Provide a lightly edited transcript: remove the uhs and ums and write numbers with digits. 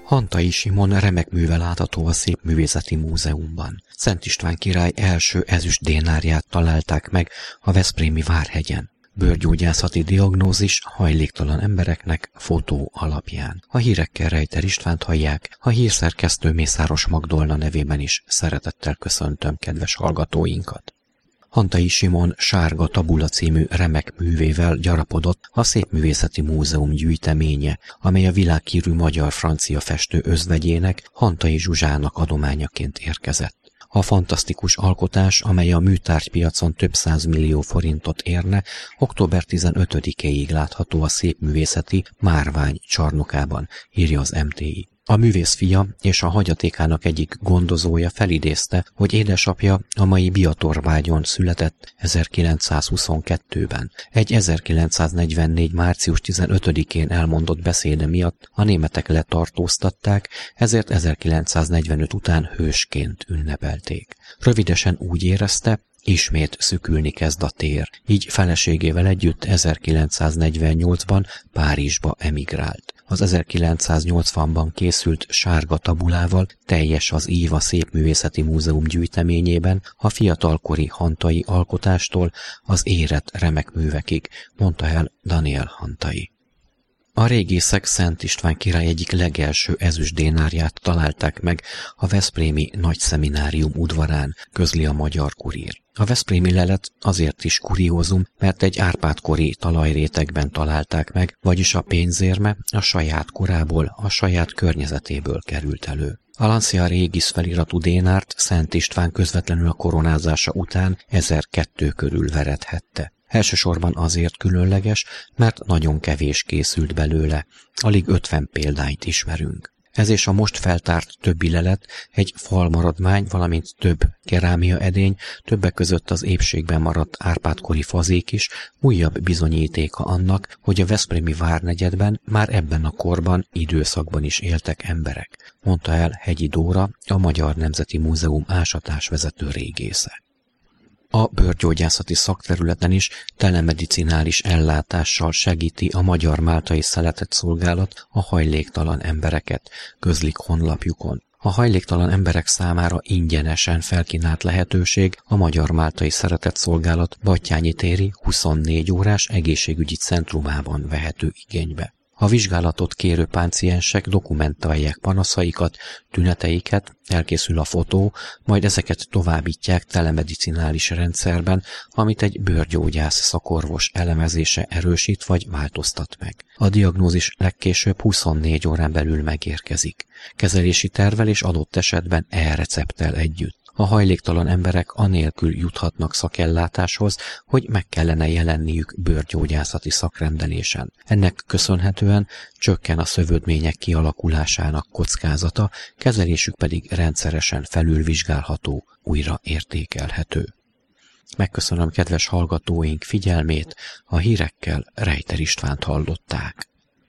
Hantai Simon remek műve látható a Szépművészeti Múzeumban. Szent István király első ezüst dénárját találták meg a veszprémi Várhegyen. Bőrgyógyászati diagnózis hajléktalan embereknek fotó alapján. A hírekkel Rejter Istvánt hallják, a hírszerkesztő Mészáros Magdolna nevében is szeretettel köszöntöm kedves hallgatóinkat. Hantai Simon Sárga tabula című remek művével gyarapodott a Szépművészeti Múzeum gyűjteménye, amely a világhírű magyar-francia festő özvegyének, Hantai Zsuzsának adományaként érkezett. A fantasztikus alkotás, amely a műtárgypiacon több 100 millió forintot érne, október 15-éig látható a Szépművészeti Márvány csarnokában, írja az MTI. A művész fia és a hagyatékának egyik gondozója felidézte, hogy édesapja a mai Biatorvágyon született 1922-ben. Egy 1944. március 15-én elmondott beszéde miatt a németek letartóztatták, ezért 1945 után hősként ünnepelték. Rövidesen úgy érezte, ismét szükülni kezd a tér, így feleségével együtt 1948-ban Párizsba emigrált. Az 1980-ban készült Sárga tabulával teljes az ív a Szépművészeti Múzeum gyűjteményében, a fiatalkori hantai alkotástól az érett remek művekig, mondta el Daniel Hantai. A régészek Szent István király egyik legelső ezüst dénárját találták meg a veszprémi Nagyszeminárium udvarán, közli a Magyar Kurír. A veszprémi lelet azért is kuriózum, mert egy Árpád-kori talajrétegben találták meg, vagyis a pénzérme a saját korából, a saját környezetéből került elő. A Lancia Regis feliratú dénárt Szent István közvetlenül a koronázása után 1002 körül verethette. Elsősorban azért különleges, mert nagyon kevés készült belőle, alig 50 példányt ismerünk. Ez és a most feltárt többi lelet egy falmaradvány, valamint több kerámia edény, többek között az épségben maradt Árpád-kori fazék is újabb bizonyítéka annak, hogy a veszprémi várnegyedben már ebben a korban, időszakban is éltek emberek, mondta el Hegyi Dóra, a Magyar Nemzeti Múzeum ásatásvezető régésze. A bőrgyógyászati szakterületen is telemedicinális ellátással segíti a Magyar Máltai Szeretetszolgálat a hajléktalan embereket, közlik honlapjukon. A hajléktalan emberek számára ingyenesen felkínált lehetőség a Magyar Máltai Szeretetszolgálat Battyányi téri 24 órás egészségügyi centrumában vehető igénybe. A vizsgálatot kérő páciensek dokumentálják panaszaikat, tüneteiket, elkészül a fotó, majd ezeket továbbítják telemedicinális rendszerben, amit egy bőrgyógyász szakorvos elemezése erősít vagy változtat meg. A diagnózis legkésőbb 24 órán belül megérkezik. Kezelési tervvel és adott esetben e-recepttel együtt. A hajléktalan emberek anélkül juthatnak szakellátáshoz, hogy meg kellene jelenniük bőrgyógyászati szakrendelésen. Ennek köszönhetően csökken a szövődmények kialakulásának kockázata, kezelésük pedig rendszeresen felülvizsgálható, újra értékelhető. Megköszönöm kedves hallgatóink figyelmét, a hírekkel Rejter Istvánt hallották.